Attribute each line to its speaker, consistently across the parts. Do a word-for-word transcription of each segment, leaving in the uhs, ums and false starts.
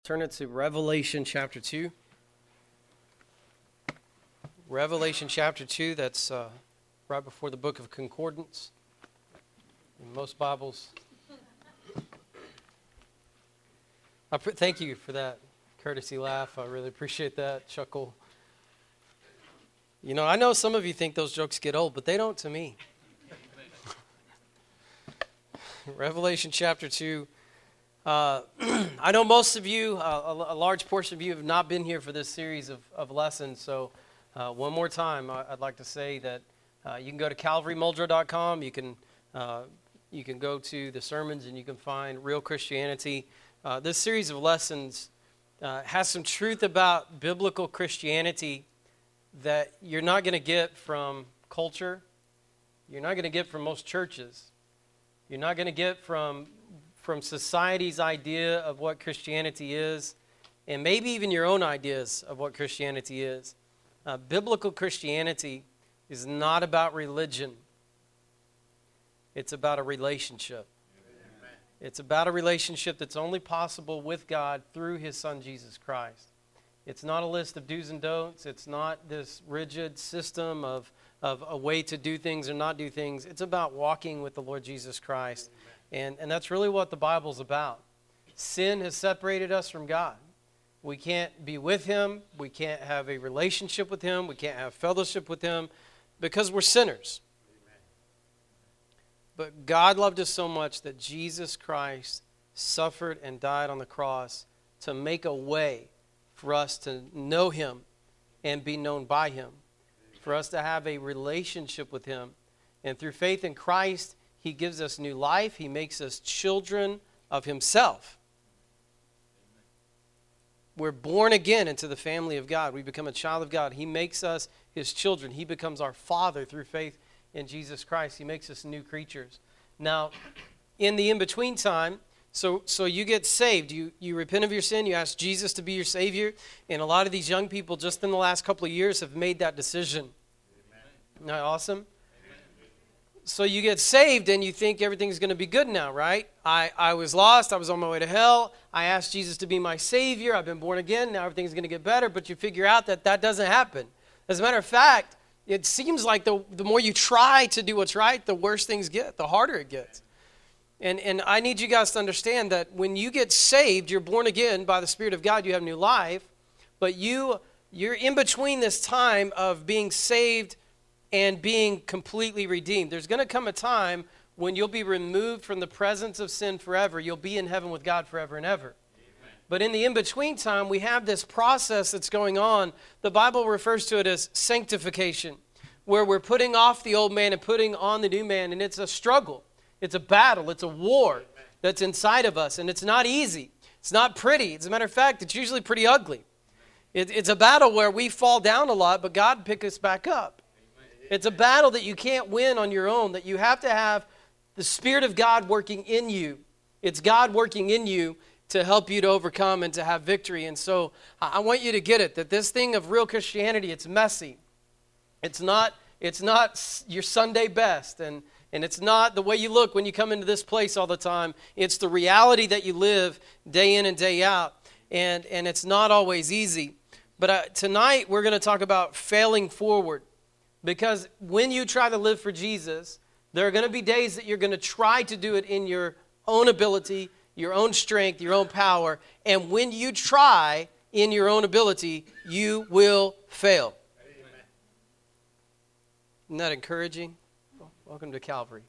Speaker 1: Turn it to Revelation chapter two. Revelation chapter two, that's uh, right before the book of Concordance. In most Bibles. I pr- thank you for that courtesy laugh. I really appreciate that chuckle. You know, I know some of you think those jokes get old, but they don't to me. Revelation chapter two. Uh, I know most of you, uh, a, a large portion of you have not been here for this series of, of lessons, so uh, one more time I, I'd like to say that uh, you can go to calvary muldrow dot com, you can, uh, you can go to the sermons and you can find Real Christianity. Uh, this series of lessons uh, has some truth about biblical Christianity that you're not going to get from culture, you're not going to get from most churches, you're not going to get from from society's idea of what Christianity is, and maybe even your own ideas of what Christianity is. Uh, biblical Christianity is not about religion. It's about a relationship. Amen. It's about a relationship that's only possible with God through His Son, Jesus Christ. It's not a list of do's and don'ts. It's not this rigid system of, of a way to do things or not do things. It's about walking with the Lord Jesus Christ. And, and that's really what the Bible's about. Sin has separated us from God. We can't be with Him. We can't have a relationship with Him. We can't have fellowship with Him because we're sinners. Amen. But God loved us so much that Jesus Christ suffered and died on the cross to make a way for us to know Him and be known by Him, for us to have a relationship with Him. And through faith in Christ, He gives us new life. He makes us children of Himself. We're born again into the family of God. We become a child of God. He makes us His children. He becomes our Father through faith in Jesus Christ. He makes us new creatures. Now, in the in-between time, so so you get saved. You, you repent of your sin. You ask Jesus to be your Savior. And a lot of these young people just in the last couple of years have made that decision. Amen. Isn't that awesome? So you get saved and you think everything's going to be good now, right? I, I was lost. I was on my way to hell. I asked Jesus to be my Savior. I've been born again. Now everything's going to get better. But you figure out that that doesn't happen. As a matter of fact, it seems like the, the more you try to do what's right, the worse things get, the harder it gets. And, and I need you guys to understand that when you get saved, you're born again by the Spirit of God. You have new life. But you, you're in between this time of being saved and being completely redeemed. There's going to come a time when you'll be removed from the presence of sin forever. You'll be in heaven with God forever and ever. Amen. But in the in-between time, we have this process that's going on. The Bible refers to it as sanctification, where we're putting off the old man and putting on the new man, and it's a struggle. It's a battle. It's a war that's inside of us, and it's not easy. It's not pretty. As a matter of fact, it's usually pretty ugly. It, it's a battle where we fall down a lot, but God picks us back up. It's a battle that you can't win on your own, that you have to have the Spirit of God working in you. It's God working in you to help you to overcome and to have victory. And so I want you to get it, that this thing of real Christianity, it's messy. It's not, it's not your Sunday best, and, and it's not the way you look when you come into this place all the time. It's the reality that you live day in and day out, and, and it's not always easy. But uh, tonight we're going to talk about failing forward. Because when you try to live for Jesus, there are going to be days that you're going to try to do it in your own ability, your own strength, your own power. And when you try in your own ability, you will fail. Amen. Isn't that encouraging? Welcome to Calvary.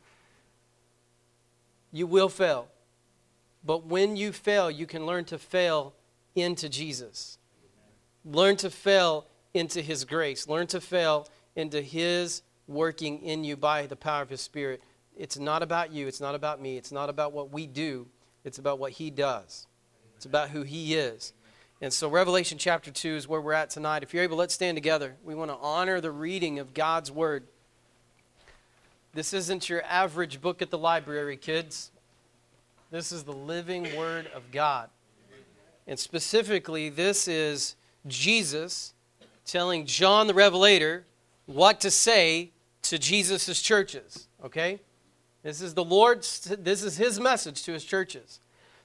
Speaker 1: You will fail. But when you fail, you can learn to fail into Jesus. Learn to fail into His grace. Learn to fail into His working in you by the power of His Spirit. It's not about you. It's not about me. It's not about what we do. It's about what He does. It's about who He is. And so Revelation chapter two is where we're at tonight. If you're able, let's stand together. We want to honor the reading of God's Word. This isn't your average book at the library, kids. This is the living Word of God. And specifically, this is Jesus telling John the Revelator what to say to Jesus' churches, okay? This is the Lord's, this is His message to His churches.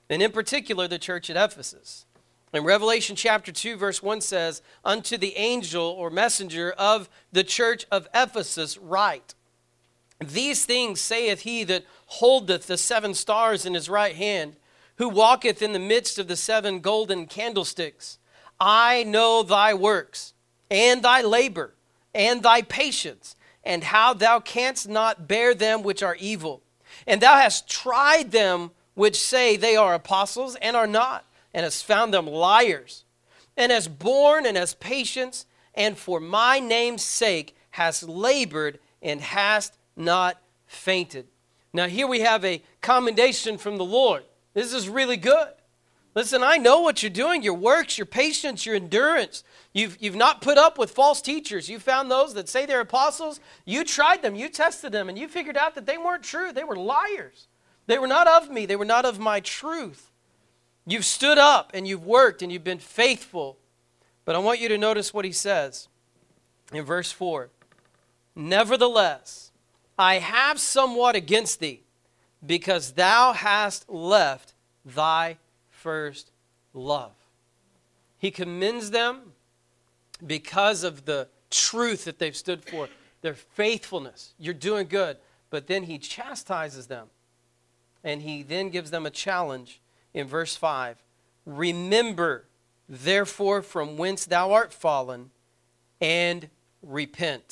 Speaker 1: and in particular the church at Ephesus. In Revelation chapter two, verse one says, unto the angel or messenger of the church of Ephesus write, these things saith he that holdeth the seven stars in his right hand, who walketh in the midst of the seven golden candlesticks. I know thy works, and thy labor, and thy patience, and how thou canst not bear them which are evil. And thou hast tried them which say they are apostles, and are not, and hast found them liars, and hast borne, and hast patience, and for my name's sake hast labored, and hast not fainted. Now here we have a commendation from the Lord. This is really good. Listen, I know what you're doing, your works, your patience, your endurance. You've, you've not put up with false teachers. You found those that say they're apostles. You tried them, you tested them, and you figured out that they weren't true. They were liars. They were not of me. They were not of my truth. You've stood up and you've worked and you've been faithful. But I want you to notice what he says in verse four. Nevertheless, I have somewhat against thee, because thou hast left thy first love. He commends them because of the truth that they've stood for, their faithfulness. You're doing good. But then he chastises them. And he then gives them a challenge in verse five. Remember, therefore, from whence thou art fallen, and repent.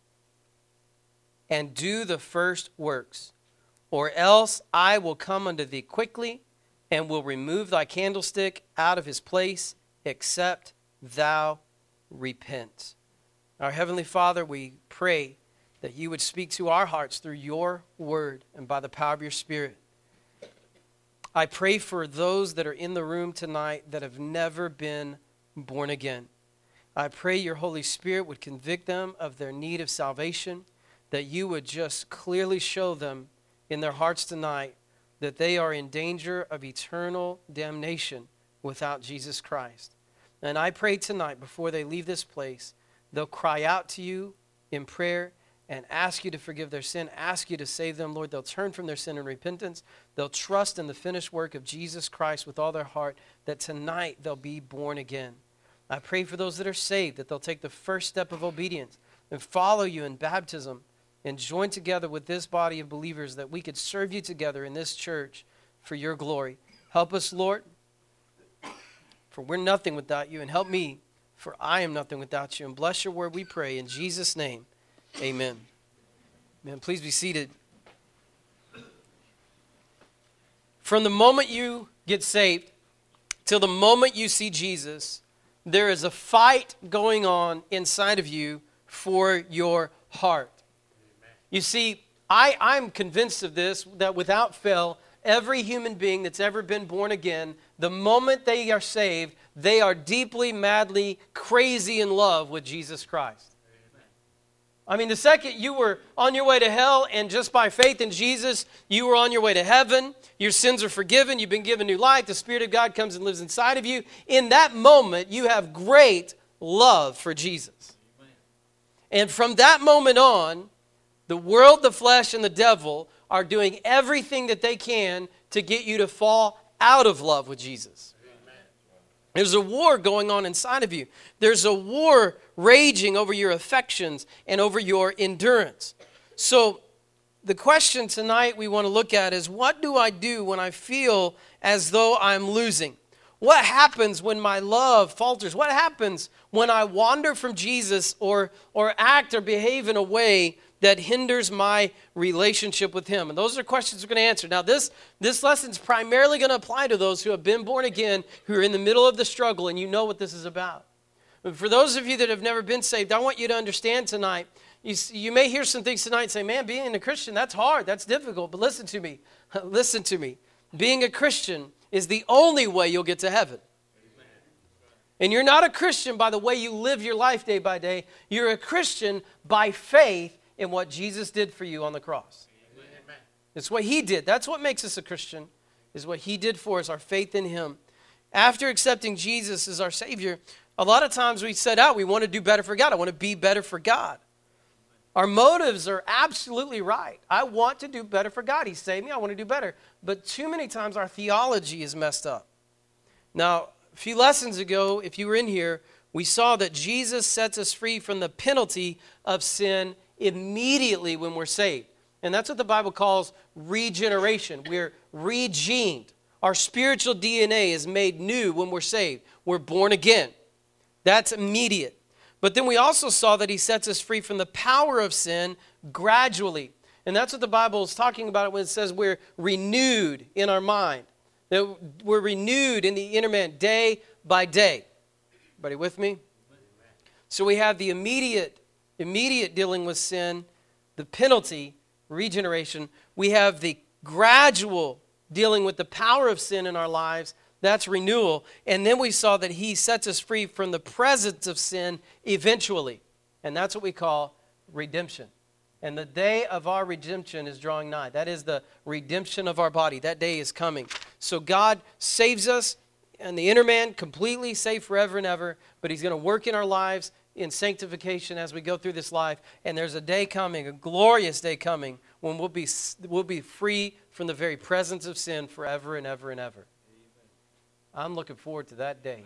Speaker 1: And do the first works, or else I will come unto thee quickly, and will remove thy candlestick out of his place, except thou repent. Our Heavenly Father, we pray that you would speak to our hearts through your word and by the power of your Spirit. I pray for those that are in the room tonight that have never been born again. I pray your Holy Spirit would convict them of their need of salvation, that you would just clearly show them in their hearts tonight that they are in danger of eternal damnation without Jesus Christ. And I pray tonight, before they leave this place, they'll cry out to you in prayer and ask you to forgive their sin, ask you to save them, Lord. They'll turn from their sin in repentance. They'll trust in the finished work of Jesus Christ with all their heart, that tonight they'll be born again. I pray for those that are saved, that they'll take the first step of obedience and follow you in baptism, and join together with this body of believers, that we could serve you together in this church for your glory. Help us, Lord, for we're nothing without you, and help me, for I am nothing without you. And bless your word, we pray, in Jesus' name, amen. Amen. Please be seated. From the moment you get saved till the moment you see Jesus, there is a fight going on inside of you for your heart. You see, I, I'm convinced of this, that without fail, every human being that's ever been born again, the moment they are saved, they are deeply, madly, crazy in love with Jesus Christ. Amen. I mean, the second you were on your way to hell, and just by faith in Jesus, you were on your way to heaven, your sins are forgiven, you've been given new life, the Spirit of God comes and lives inside of you. In that moment, you have great love for Jesus. Amen. And from that moment on, the world, the flesh, and the devil are doing everything that they can to get you to fall out of love with Jesus. Amen. There's a war going on inside of you. There's a war raging over your affections and over your endurance. So the question tonight we want to look at is, what do I do when I feel as though I'm losing? What happens when my love falters? What happens when I wander from Jesus or, or act or behave in a way that hinders my relationship with him? And those are questions we're going to answer. Now, this, this lesson is primarily going to apply to those who have been born again, who are in the middle of the struggle, and you know what this is about. But for those of you that have never been saved, I want you to understand tonight, you, you may hear some things tonight and say, man, being a Christian, that's hard, that's difficult. But listen to me, listen to me. Being a Christian is the only way you'll get to heaven. And you're not a Christian by the way you live your life day by day. You're a Christian by faith in what Jesus did for you on the cross. Amen. It's what he did. That's what makes us a Christian, is what he did for us, our faith in him. After accepting Jesus as our Savior, a lot of times we set out, we want to do better for God. I want to be better for God. Our motives are absolutely right. I want to do better for God. He saved me. I want to do better. But too many times our theology is messed up. Now, a few lessons ago, if you were in here, we saw that Jesus sets us free from the penalty of sin immediately when we're saved. And that's what the Bible calls regeneration. We're regened. Our spiritual D N A is made new when we're saved. We're born again. That's immediate. But then we also saw that he sets us free from the power of sin gradually. And that's what the Bible is talking about when it says we're renewed in our mind. That we're renewed in the inner man day by day. Everybody with me? So we have the immediate, immediate dealing with sin, the penalty, regeneration. We have the gradual dealing with the power of sin in our lives. That's renewal. And then we saw that he sets us free from the presence of sin eventually. And that's what we call redemption. And the day of our redemption is drawing nigh. That is the redemption of our body. That day is coming. So God saves us and the inner man completely saved forever and ever. But he's going to work in our lives in sanctification as we go through this life. And there's a day coming, a glorious day coming, when we'll be, we'll be free from the very presence of sin forever and ever and ever. I'm looking forward to that day.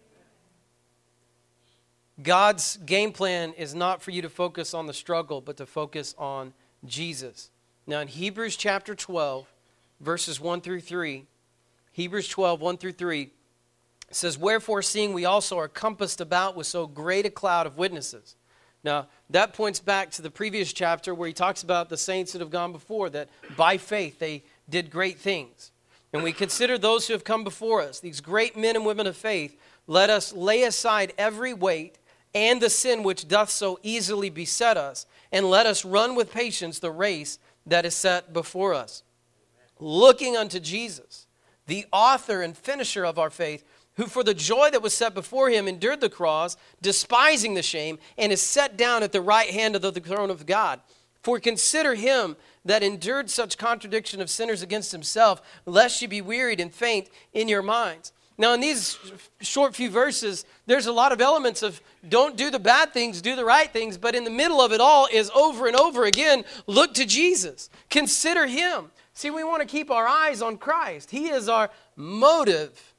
Speaker 1: God's game plan is not for you to focus on the struggle, but to focus on Jesus. Now in Hebrews chapter twelve, verses one through three, Hebrews twelve, one through three, it says, "Wherefore, seeing we also are compassed about with so great a cloud of witnesses." Now, that points back to the previous chapter where he talks about the saints that have gone before, that by faith they did great things. And we consider those who have come before us, these great men and women of faith. Let us lay aside every weight and the sin which doth so easily beset us, and let us run with patience the race that is set before us. Looking unto Jesus, the author and finisher of our faith, who for the joy that was set before him endured the cross, despising the shame, and is set down at the right hand of the throne of God. For consider him that endured such contradiction of sinners against himself, lest ye be wearied and faint in your minds. Now in these short few verses, there's a lot of elements of don't do the bad things, do the right things. But in the middle of it all is over and over again, look to Jesus. Consider him. See, we want to keep our eyes on Christ. He is our motive.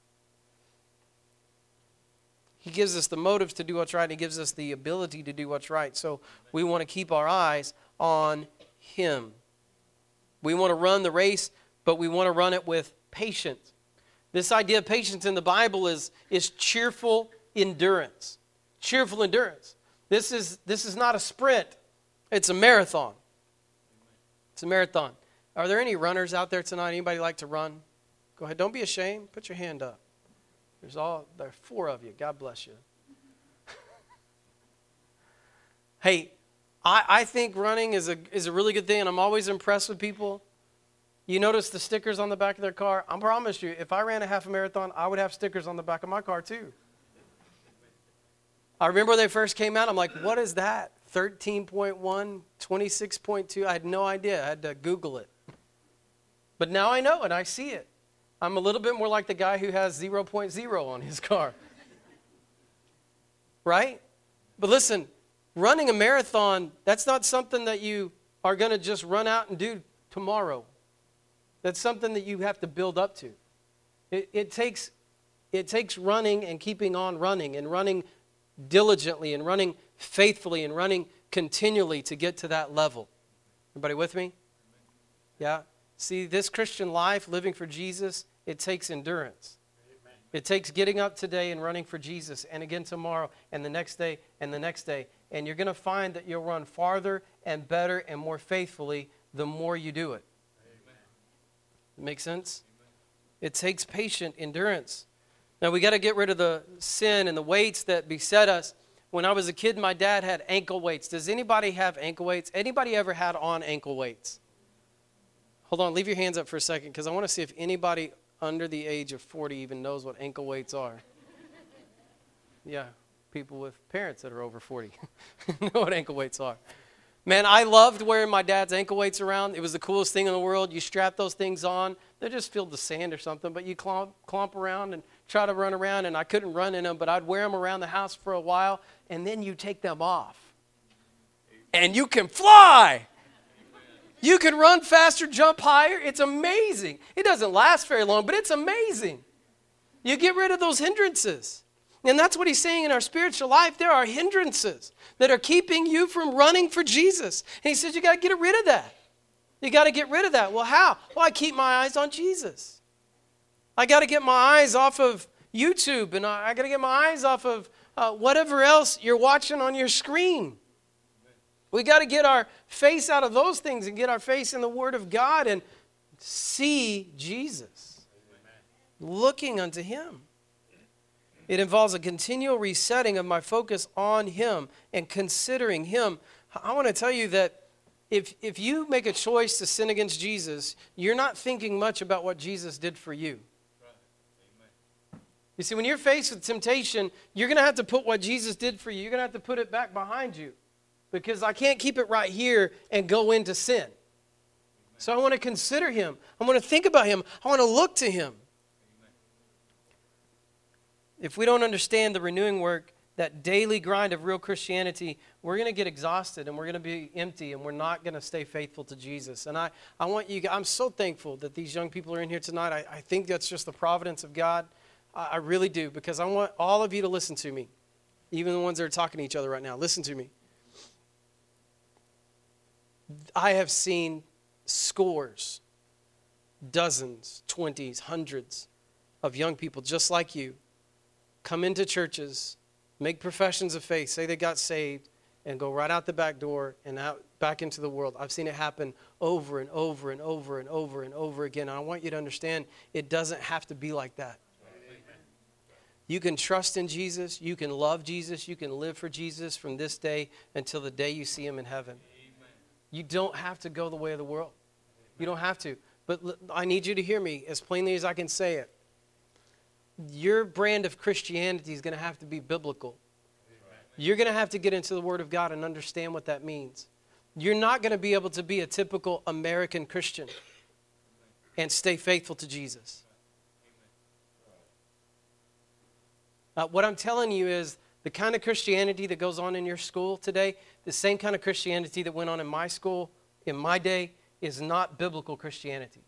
Speaker 1: He gives us the motives to do what's right. He gives us the ability to do what's right. So we want to keep our eyes on him. We want to run the race, but we want to run it with patience. This idea of patience in the Bible is, is cheerful endurance. Cheerful endurance. This is, this is not a sprint. It's a marathon. It's a marathon. Are there any runners out there tonight? Anybody like to run? Go ahead. Don't be ashamed. Put your hand up. There's all there are four of you. God bless you. Hey, I, I think running is a is a really good thing, and I'm always impressed with people. You notice the stickers on the back of their car? I promise you, if I ran a half a marathon, I would have stickers on the back of my car too. I remember when they first came out, I'm like, what is that? thirteen point one, twenty-six point two. I had no idea. I had to Google it. But now I know and I see it. I'm a little bit more like the guy who has zero point zero on his car. Right? But listen, running a marathon, that's not something that you are going to just run out and do tomorrow. That's something that you have to build up to. It, it takes it takes running and keeping on running and running diligently and running faithfully and running continually to get to that level. Everybody with me? Yeah? See, this Christian life, living for Jesus, it takes endurance. Amen. It takes getting up today and running for Jesus, and again tomorrow, and the next day, and the next day. And you're going to find that you'll run farther and better and more faithfully the more you do it. Amen. Make sense? Amen. It takes patient endurance. Now, we got to get rid of the sin and the weights that beset us. When I was a kid, my dad had ankle weights. Does anybody have ankle weights? Anybody ever had on ankle weights? Hold on, leave your hands up for a second because I want to see if anybody under the age of forty even knows what ankle weights are. Yeah, people with parents that are over forty know what ankle weights are. Man, I loved wearing my dad's ankle weights around. It was the coolest thing in the world. You strap those things on. They're just filled with sand or something, but you clomp, clomp around and try to run around, and I couldn't run in them, but I'd wear them around the house for a while, and then you take them off. and you can fly. You can run faster, jump higher. It's amazing. It doesn't last very long, but it's amazing. You get rid of those hindrances. And that's what he's saying in our spiritual life. There are hindrances that are keeping you from running for Jesus. And he says you got to get rid of that. You got to get rid of that. Well, how? Well, I keep my eyes on Jesus. I got to get my eyes off of YouTube, and I, I got to get my eyes off of uh, whatever else you're watching on your screen. We got to get our face out of those things and get our face in the Word of God and see Jesus, looking unto Him. It involves a continual resetting of my focus on Him and considering Him. I want to tell you that if, if you make a choice to sin against Jesus, you're not thinking much about what Jesus did for you. You see, when you're faced with temptation, you're going to have to put what Jesus did for you. You're going to have to put it back behind you. Because I can't keep it right here and go into sin. So I want to consider Him. I want to think about Him. I want to look to Him. If we don't understand the renewing work, that daily grind of real Christianity, we're going to get exhausted and we're going to be empty and we're not going to stay faithful to Jesus. And I, I want you, I'm so thankful that these young people are in here tonight. I, I think that's just the providence of God. I, I really do, because I want all of you to listen to me. Even the ones that are talking to each other right now. Listen to me. I have seen scores, dozens, twenties, hundreds of young people just like you come into churches, make professions of faith, say they got saved, and go right out the back door and out back into the world. I've seen it happen over and over and over and over and over again. And I want you to understand it doesn't have to be like that. You can trust in Jesus. You can love Jesus. You can live for Jesus from this day until the day you see Him in heaven. You don't have to go the way of the world. You don't have to. But I need you to hear me as plainly as I can say it. Your brand of Christianity is going to have to be biblical. You're going to have to get into the Word of God and understand what that means. You're not going to be able to be a typical American Christian and stay faithful to Jesus. Uh, what I'm telling you is the kind of Christianity that goes on in your school today, the same kind of Christianity that went on in my school, in my day, is not biblical Christianity.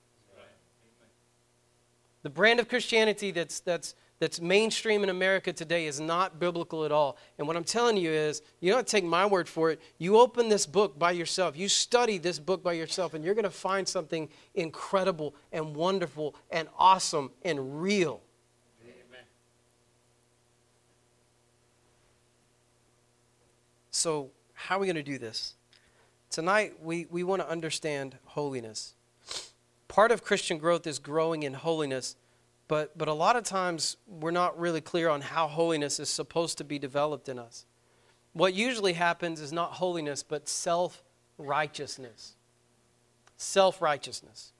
Speaker 1: The brand of Christianity that's, that's, that's mainstream in America today is not biblical at all. And what I'm telling you is, you don't take my word for it. You open this book by yourself. You study this book by yourself, and you're going to find something incredible and wonderful and awesome and real. So how are we going to do this? Tonight, we, we want to understand holiness. Part of Christian growth is growing in holiness, but, but a lot of times we're not really clear on how holiness is supposed to be developed in us. What usually happens is not holiness, but self-righteousness. Self-righteousness.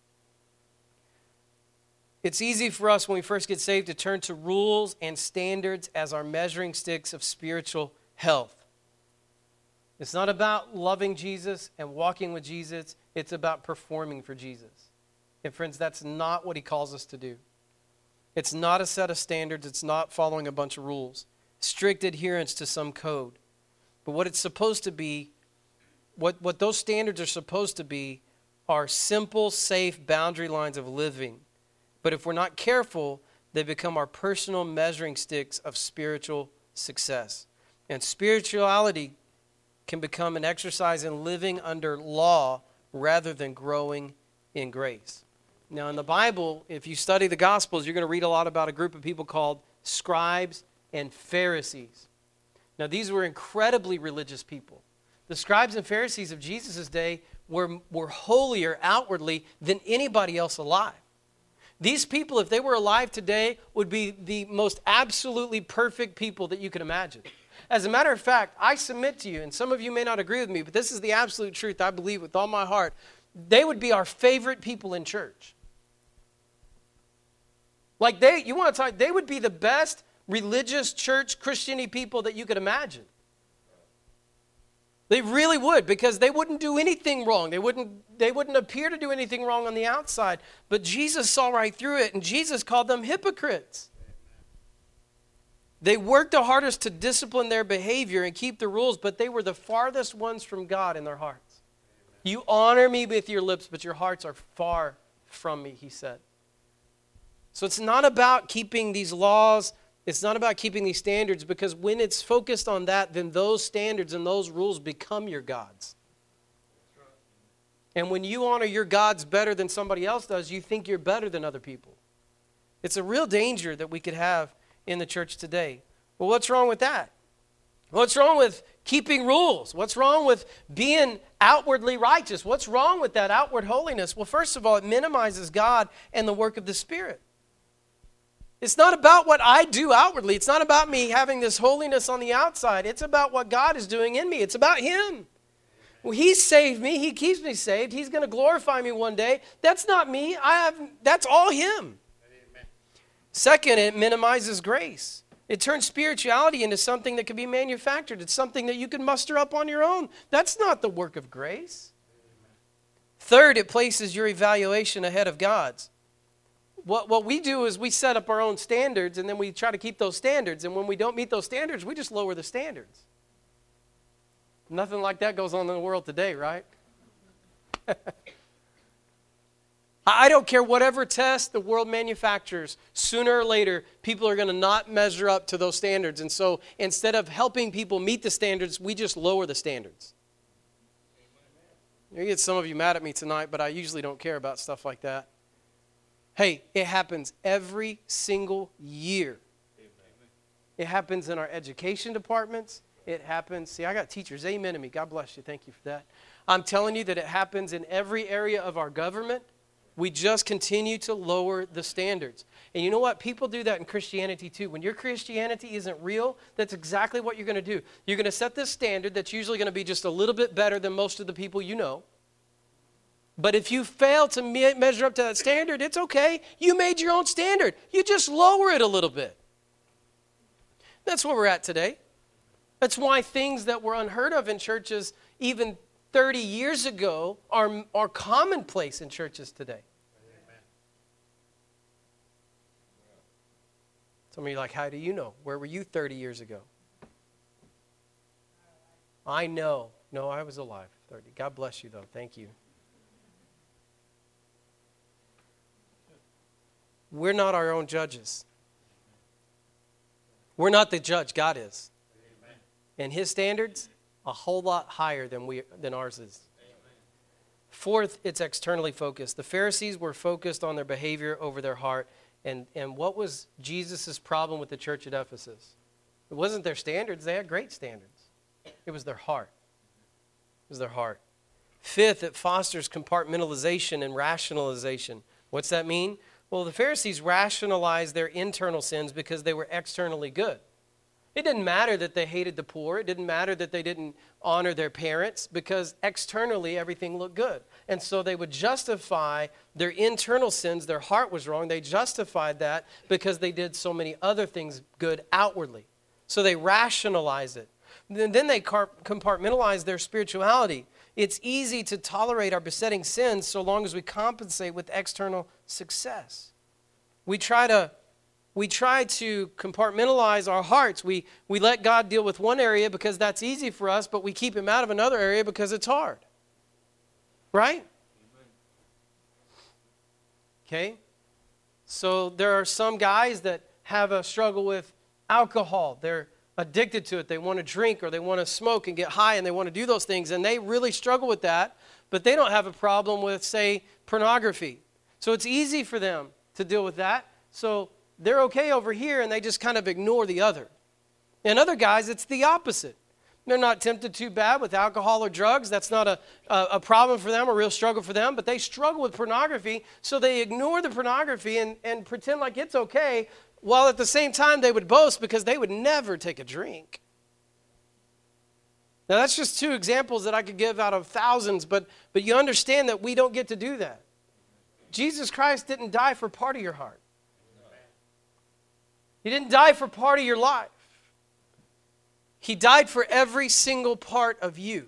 Speaker 1: It's easy for us when we first get saved to turn to rules and standards as our measuring sticks of spiritual health. It's not about loving Jesus and walking with Jesus. It's about performing for Jesus. And friends, that's not what He calls us to do. It's not a set of standards. It's not following a bunch of rules. Strict adherence to some code. But what it's supposed to be, what, what those standards are supposed to be, are simple, safe boundary lines of living. But if we're not careful, they become our personal measuring sticks of spiritual success. And spirituality can become an exercise in living under law rather than growing in grace. Now, in the Bible, if you study the Gospels, you're going to read a lot about a group of people called scribes and Pharisees. Now, these were incredibly religious people. The scribes and Pharisees of Jesus' day were, were holier outwardly than anybody else alive. These people, if they were alive today, would be the most absolutely perfect people that you can imagine. As a matter of fact, I submit to you, and some of you may not agree with me, but this is the absolute truth. I believe with all my heart. They would be our favorite people in church. Like they, you want to talk, they would be the best religious church Christian-y people that you could imagine. They really would, because they wouldn't do anything wrong. They wouldn't, they wouldn't appear to do anything wrong on the outside. But Jesus saw right through it, and Jesus called them hypocrites. They worked the hardest to discipline their behavior and keep the rules, but they were the farthest ones from God in their hearts. You honor me with your lips, but your hearts are far from me, he said. So it's not about keeping these laws. It's not about keeping these standards, because when it's focused on that, then those standards and those rules become your gods. And when you honor your gods better than somebody else does, you think you're better than other people. It's a real danger that we could have in the church today. Well, what's wrong with that? What's wrong with keeping rules? What's wrong with being outwardly righteous? What's wrong with that outward holiness? Well, first of all, it minimizes God and the work of the Spirit. It's not about what I do outwardly. It's not about me having this holiness on the outside. It's about what God is doing in me. It's about Him. Well, He saved me. He keeps me saved. He's going to glorify me one day. That's not me. I have. That's all Him. Amen. Second, it minimizes grace. It turns spirituality into something that can be manufactured. It's something that you can muster up on your own. That's not the work of grace. Amen. Third, it places your evaluation ahead of God's. What, what we do is we set up our own standards, and then we try to keep those standards. And when we don't meet those standards, we just lower the standards. Nothing like that goes on in the world today, right? I don't care whatever test the world manufactures, sooner or later, people are going to not measure up to those standards. And so instead of helping people meet the standards, we just lower the standards. You get some of you mad at me tonight, but I usually don't care about stuff like that. Hey, it happens every single year. It happens in our education departments. It happens. See, I got teachers. Amen to me. God bless you. Thank you for that. I'm telling you that it happens in every area of our government. We just continue to lower the standards. And you know what? People do that in Christianity too. When your Christianity isn't real, that's exactly what you're going to do. You're going to set this standard that's usually going to be just a little bit better than most of the people you know. But if you fail to me- measure up to that standard, it's okay. You made your own standard. You just lower it a little bit. That's where we're at today. That's why things that were unheard of in churches even thirty years ago are, are commonplace in churches today. Amen. Some of you are like, how do you know? Where were you thirty years ago? I know. No, I was alive. thirty. God bless you, though. Thank you. We're not our own judges. We're not the judge. God is. Amen. And His standards, a whole lot higher than we than ours is. Amen. Fourth, it's externally focused. The Pharisees were focused on their behavior over their heart. And, and what was Jesus' problem with the church at Ephesus? It wasn't their standards. They had great standards. It was their heart. It was their heart. Fifth, it fosters compartmentalization and rationalization. What's that mean? Well, the Pharisees rationalized their internal sins because they were externally good. It didn't matter that they hated the poor. It didn't matter that they didn't honor their parents, because externally everything looked good. And so they would justify their internal sins. Their heart was wrong. They justified that because they did so many other things good outwardly. So they rationalized it. And then they compartmentalized their spirituality. It's easy to tolerate our besetting sins so long as we compensate with external success. We try to We try to compartmentalize our hearts. We, we let God deal with one area because that's easy for us, but we keep Him out of another area because it's hard. Right? Okay? So there are some guys that have a struggle with alcohol. They're addicted to it. They want to drink or they want to smoke and get high, and they want to do those things, and they really struggle with that, but they don't have a problem with, say, pornography. So it's easy for them to deal with that. So they're okay over here, and they just kind of ignore the other. And other guys, it's the opposite. They're not tempted too bad with alcohol or drugs. That's not a, a, a problem for them, a real struggle for them, but they struggle with pornography, so they ignore the pornography and, and pretend like it's okay, while at the same time they would boast because they would never take a drink. Now, that's just two examples that I could give out of thousands, but, but you understand that we don't get to do that. Jesus Christ didn't die for part of your heart. He didn't die for part of your life. He died for every single part of you.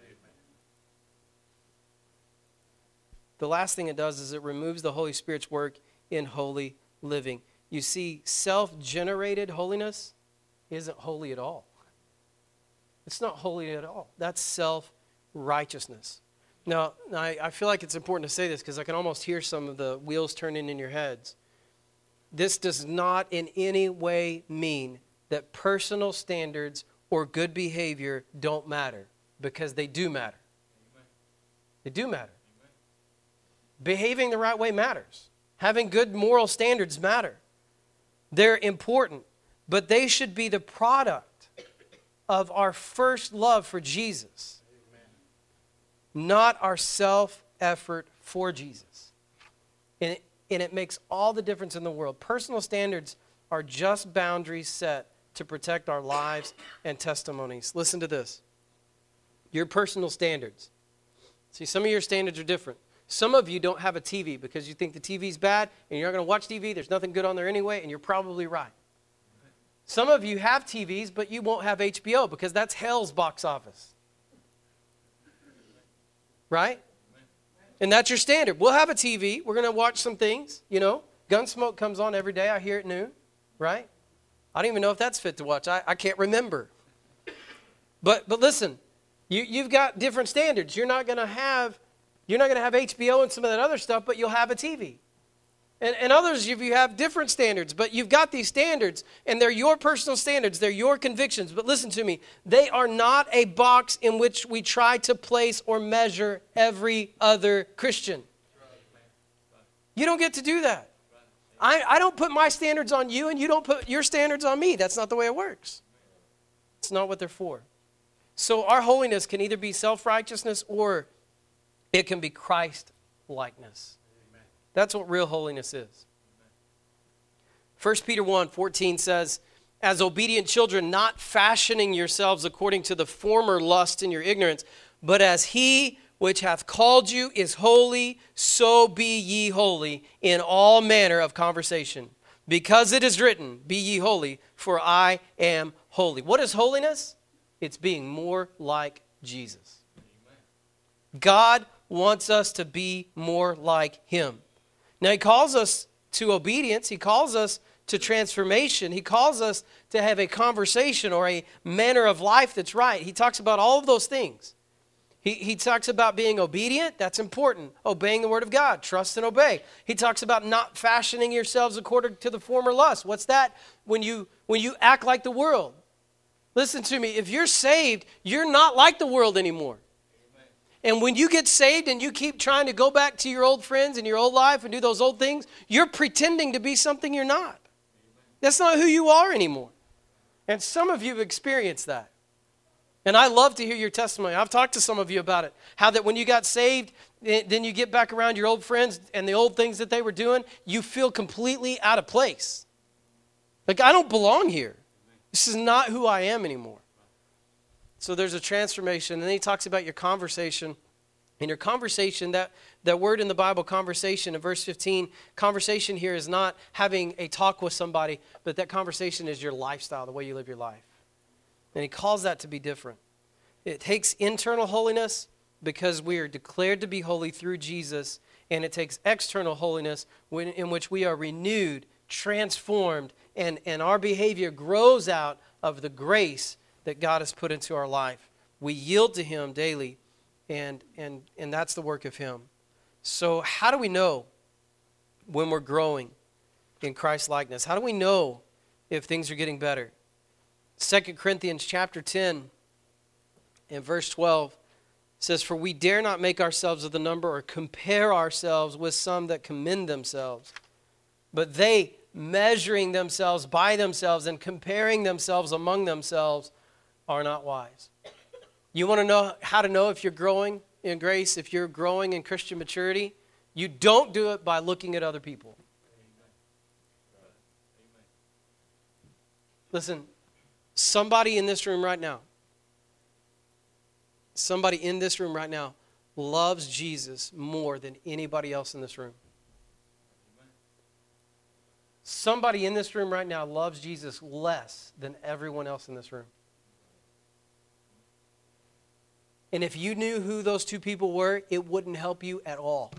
Speaker 1: The last thing it does is it removes the Holy Spirit's work in holy living. You see, self-generated holiness isn't holy at all. It's not holy at all. That's self-righteousness. Now, I, I feel like it's important to say this because I can almost hear some of the wheels turning in your heads. This does not in any way mean that personal standards or good behavior don't matter, because they do matter. Amen. They do matter. Amen. Behaving the right way matters. Having good moral standards matter. They're important, but they should be the product of our first love for Jesus, Amen. Not our self-effort for Jesus. And it, and it makes all the difference in the world. Personal standards are just boundaries set to protect our lives and testimonies. Listen to this. Your personal standards. See, some of your standards are different. Some of you don't have a T V because you think the T V's bad and you're not going to watch T V. There's nothing good on there anyway, and you're probably right. Some of you have T Vs, but you won't have H B O because that's hell's box office. Right? And that's your standard. We'll have a T V. We're going to watch some things, you know. Gunsmoke comes on every day. I hear it at noon, right? I don't even know if that's fit to watch. I, I can't remember. But but listen, you, you've got different standards. You're not going to have you're not going to have H B O and some of that other stuff, but you'll have a T V. And, and others of you have different standards, but you've got these standards, and they're your personal standards. They're your convictions. But listen to me. They are not a box in which we try to place or measure every other Christian. You don't get to do that. I, I don't put my standards on you, and you don't put your standards on me. That's not the way it works. It's not what they're for. So our holiness can either be self-righteousness or it can be Christ-likeness. That's what real holiness is. First Peter one fourteen says, as obedient children, not fashioning yourselves according to the former lust in your ignorance, but as he which hath called you is holy, so be ye holy in all manner of conversation. Because it is written, be ye holy, for I am holy. What is holiness? It's being more like Jesus. God wants us to be more like him. Now, he calls us to obedience. He calls us to transformation. He calls us to have a conversation or a manner of life that's right. He talks about all of those things. He, he talks about being obedient. That's important. Obeying the word of God. Trust and obey. He talks about not fashioning yourselves according to the former lust. What's that? When you, when you act like the world. Listen to me. If you're saved, you're not like the world anymore. And when you get saved and you keep trying to go back to your old friends and your old life and do those old things, you're pretending to be something you're not. That's not who you are anymore. And some of you have experienced that. And I love to hear your testimony. I've talked to some of you about it. How that when you got saved, then you get back around your old friends and the old things that they were doing, you feel completely out of place. Like, I don't belong here. This is not who I am anymore. So there's a transformation. And then he talks about your conversation. And your conversation, that, that word in the Bible, conversation, in verse fifteen, conversation here is not having a talk with somebody, but that conversation is your lifestyle, the way you live your life. And he calls that to be different. It takes internal holiness because we are declared to be holy through Jesus. And it takes external holiness when, in which we are renewed, transformed, and, and our behavior grows out of the grace that God has put into our life. We yield to him daily, and, and, and that's the work of him. So how do we know when we're growing in Christ's likeness? How do we know if things are getting better? Second Corinthians chapter ten and verse twelve says, for we dare not make ourselves of the number or compare ourselves with some that commend themselves, but they, measuring themselves by themselves and comparing themselves among themselves, are not wise. You want to know how to know if you're growing in grace, if you're growing in Christian maturity? You don't do it by looking at other people. Amen. Amen. Listen, somebody in this room right now, somebody in this room right now loves Jesus more than anybody else in this room. Amen. Somebody in this room right now loves Jesus less than everyone else in this room. And if you knew who those two people were, it wouldn't help you at all.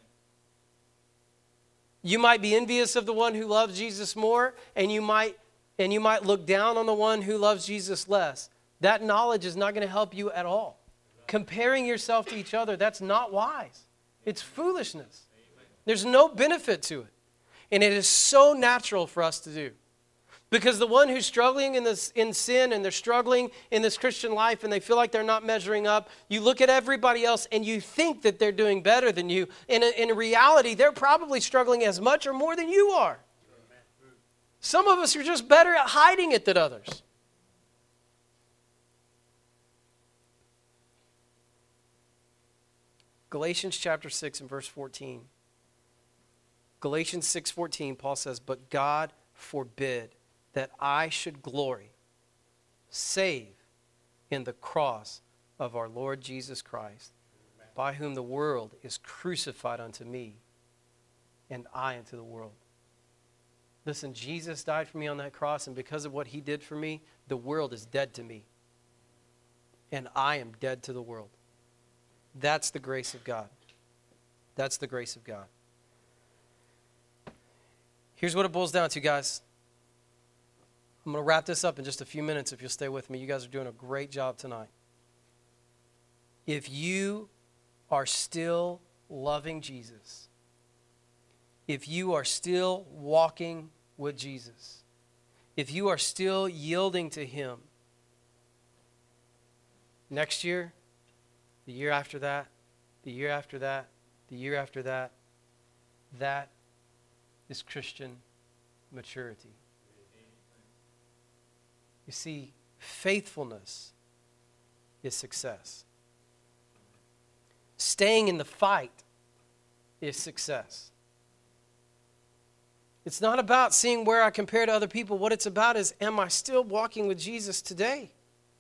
Speaker 1: You might be envious of the one who loves Jesus more, and you might and you might look down on the one who loves Jesus less. That knowledge is not going to help you at all. Comparing yourself to each other, that's not wise. It's foolishness. There's no benefit to it. And it is so natural for us to do. Because the one who's struggling in this in sin and they're struggling in this Christian life and they feel like they're not measuring up, you look at everybody else and you think that they're doing better than you. And in reality, they're probably struggling as much or more than you are. Some of us are just better at hiding it than others. Galatians chapter six and verse fourteen. Galatians six fourteen, Paul says, "But God forbid that I should glory, save in the cross of our Lord Jesus Christ, by whom the world is crucified unto me, and I unto the world." Listen, Jesus died for me on that cross, and because of what he did for me, the world is dead to me. And I am dead to the world. That's the grace of God. That's the grace of God. Here's what it boils down to, guys. I'm going to wrap this up in just a few minutes if you'll stay with me. You guys are doing a great job tonight. If you are still loving Jesus, if you are still walking with Jesus, if you are still yielding to him, next year, the year after that, the year after that, the year after that, that is Christian maturity. You see, faithfulness is success. Staying in the fight is success. It's not about seeing where I compare to other people. What it's about is, am I still walking with Jesus today?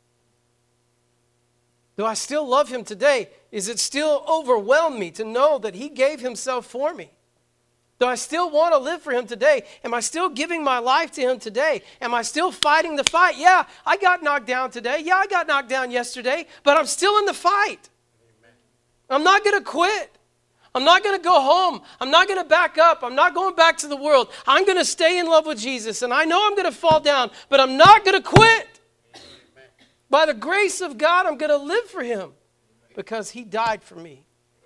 Speaker 1: Do I still love him today? Is it still overwhelm me to know that he gave himself for me? Do I still want to live for him today? Am I still giving my life to him today? Am I still fighting the fight? Yeah, I got knocked down today. Yeah, I got knocked down yesterday, but I'm still in the fight. Amen. I'm not going to quit. I'm not going to go home. I'm not going to back up. I'm not going back to the world. I'm going to stay in love with Jesus, and I know I'm going to fall down, but I'm not going to quit. Amen. By the grace of God, I'm going to live for him because he died for me.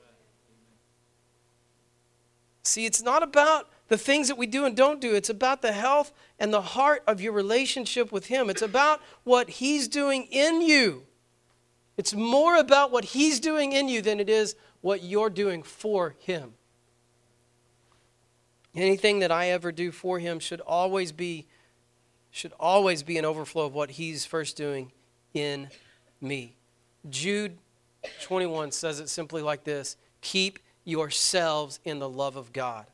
Speaker 1: See, it's not about the things that we do and don't do. It's about the health and the heart of your relationship with him. It's about what he's doing in you. It's more about what he's doing in you than it is what you're doing for him. Anything that I ever do for him should always be, should always be an overflow of what he's first doing in me. Jude twenty-one says it simply like this: keep yourselves in the love of God,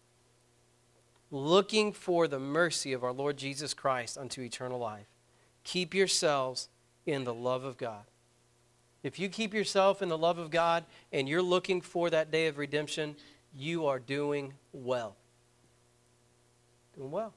Speaker 1: looking for the mercy of our Lord Jesus Christ unto eternal life. Keep yourselves in the love of God. If you keep yourself in the love of God and you're looking for that day of redemption, you are doing well. Doing well.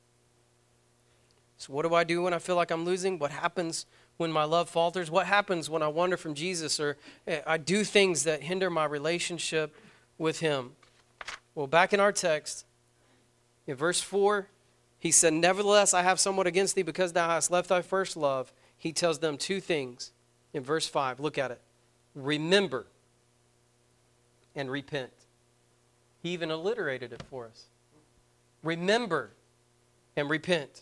Speaker 1: So what do I do when I feel like I'm losing? What happens when my love falters? What happens when I wander from Jesus or I do things that hinder my relationship with him? Well, back in our text, in verse four, he said, "Nevertheless, I have somewhat against thee, because thou hast left thy first love." He tells them two things. In verse five, look at it. Remember and repent. He even alliterated it for us. Remember and repent.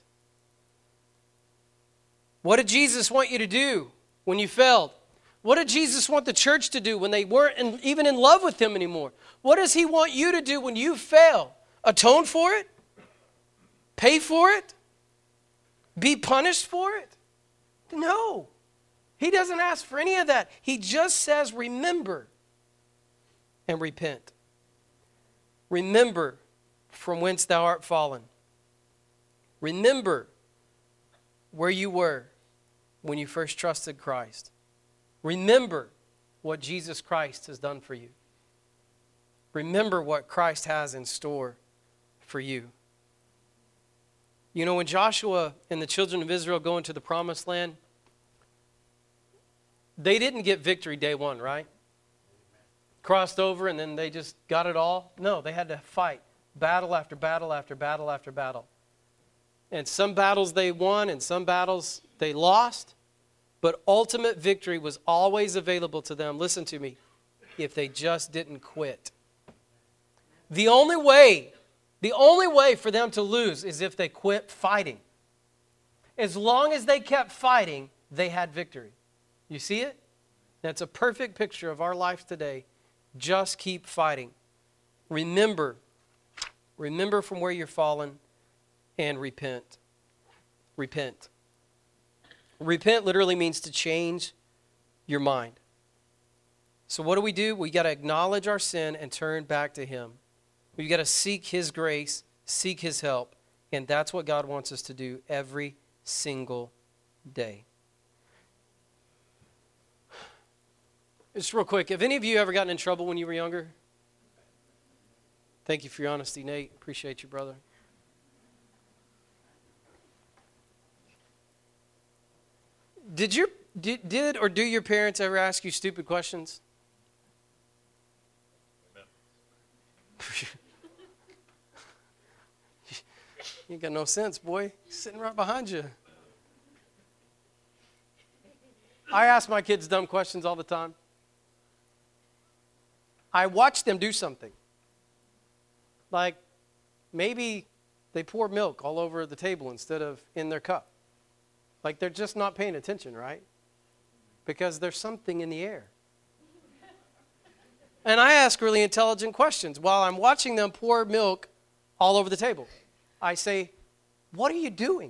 Speaker 1: What did Jesus want you to do when you failed? What did Jesus want the church to do when they weren't in, even in love with him anymore? What does he want you to do when you fail? Atone for it? Pay for it? Be punished for it? No. He doesn't ask for any of that. He just says, remember and repent. Remember from whence thou art fallen. Remember where you were when you first trusted Christ. Remember what Jesus Christ has done for you. Remember what Christ has in store for you. You know, when Joshua and the children of Israel go into the promised land, they didn't get victory day one, right? Crossed over and then they just got it all. No, they had to fight battle after battle after battle after battle. And some battles they won and some battles they lost. But ultimate victory was always available to them, listen to me, if they just didn't quit. The only way, the only way for them to lose is if they quit fighting. As long as they kept fighting, they had victory. You see it? That's a perfect picture of our life today. Just keep fighting. Remember, remember from where you're fallen and repent. Repent. Repent literally means to change your mind. So what do we do? We got to acknowledge our sin and turn back to Him. We've got to seek His grace, seek His help, and that's what God wants us to do every single day. Just real quick, have any of you ever gotten in trouble when you were younger? Thank you for your honesty, Nate. Appreciate you, brother. Did your did, did or do your parents ever ask you stupid questions? You ain't got no sense, boy. He's sitting right behind you. I ask my kids dumb questions all the time. I watch them do something. Like maybe they pour milk all over the table instead of in their cup. Like they're just not paying attention, right? Because there's something in the air. And I ask really intelligent questions while I'm watching them pour milk all over the table. I say, what are you doing?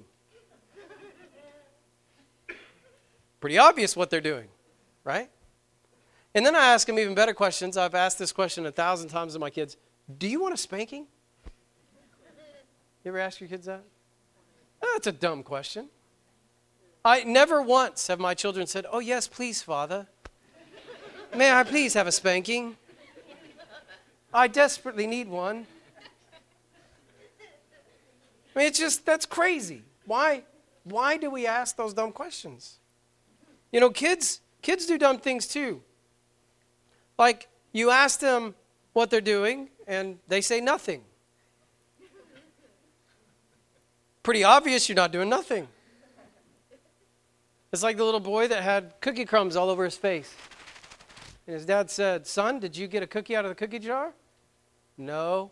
Speaker 1: Pretty obvious what they're doing, right? And then I ask them even better questions. I've asked this question a thousand times to my kids. Do you want a spanking? You ever ask your kids that? Oh, that's a dumb question. I never once have my children said, oh, yes, please, Father. May I please have a spanking? I desperately need one. I mean, it's just, that's crazy. Why, why do we ask those dumb questions? You know, kids, kids do dumb things too. Like, you ask them what they're doing, and they say nothing. Pretty obvious you're not doing nothing. It's like the little boy that had cookie crumbs all over his face. And his dad said, son, did you get a cookie out of the cookie jar? No.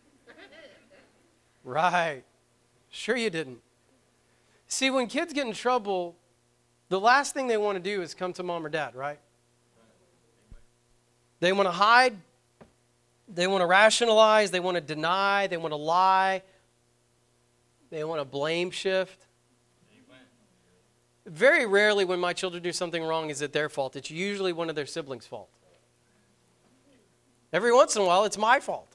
Speaker 1: Right. Sure you didn't. See, when kids get in trouble, the last thing they want to do is come to mom or dad, right? They want to hide. They want to rationalize. They want to deny. They want to lie. They want to blame shift. Very rarely when my children do something wrong is it their fault. It's usually one of their siblings' fault. Every once in a while, it's my fault.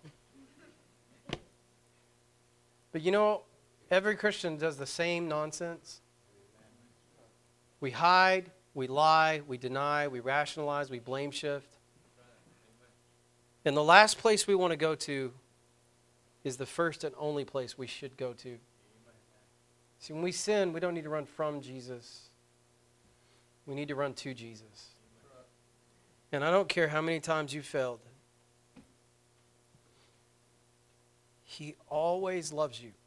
Speaker 1: But you know, every Christian does the same nonsense. We hide, we lie, we deny, we rationalize, we blame shift. And the last place we want to go to is the first and only place we should go to. See, when we sin, we don't need to run from Jesus. We need to run to Jesus. And I don't care how many times you failed. He always loves you.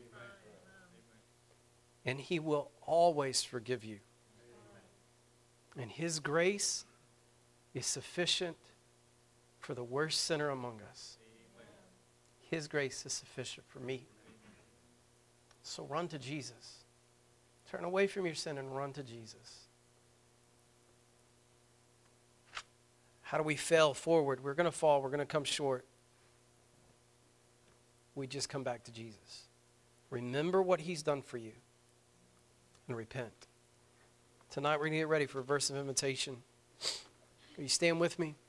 Speaker 1: And He will always forgive you. And His grace is sufficient for the worst sinner among us. His grace is sufficient for me. So run to Jesus. Turn away from your sin and run to Jesus. How do we fail forward? We're going to fall. We're going to come short. We just come back to Jesus. Remember what He's done for you and repent. Tonight we're going to get ready for a verse of invitation. Will you stand with me?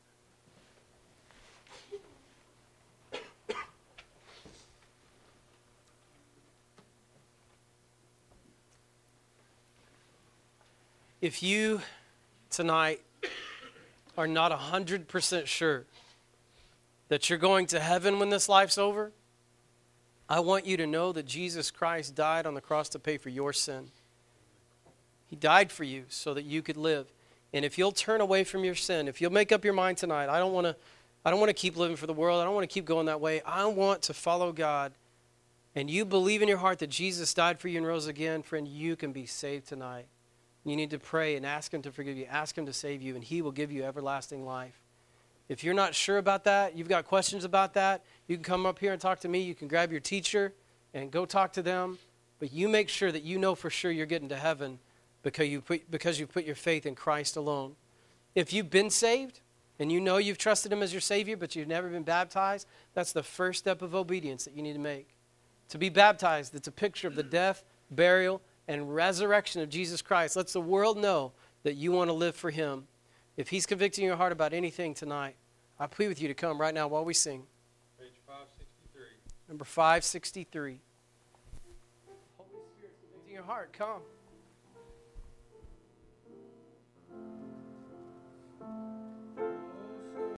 Speaker 1: If you tonight are not one hundred percent sure that you're going to heaven when this life's over, I want you to know that Jesus Christ died on the cross to pay for your sin. He died for you so that you could live. And if you'll turn away from your sin, if you'll make up your mind tonight, I don't want to I don't want to keep living for the world. I don't want to keep going that way. I want to follow God and you believe in your heart that Jesus died for you and rose again, friend, you can be saved tonight. You need to pray and ask him to forgive you. Ask him to save you, and he will give you everlasting life. If you're not sure about that, you've got questions about that, you can come up here and talk to me. You can grab your teacher and go talk to them. But you make sure that you know for sure you're getting to heaven because you put, because you put your faith in Christ alone. If you've been saved and you know you've trusted him as your Savior, but you've never been baptized, that's the first step of obedience that you need to make. To be baptized, it's a picture of the death, burial, and resurrection of Jesus Christ. Lets the world know that you want to live for him. If he's convicting your heart about anything tonight, I plead with you to come right now while we sing.
Speaker 2: Page five sixty-three.
Speaker 1: Number five sixty-three. Holy Spirit's convicting your heart. Come.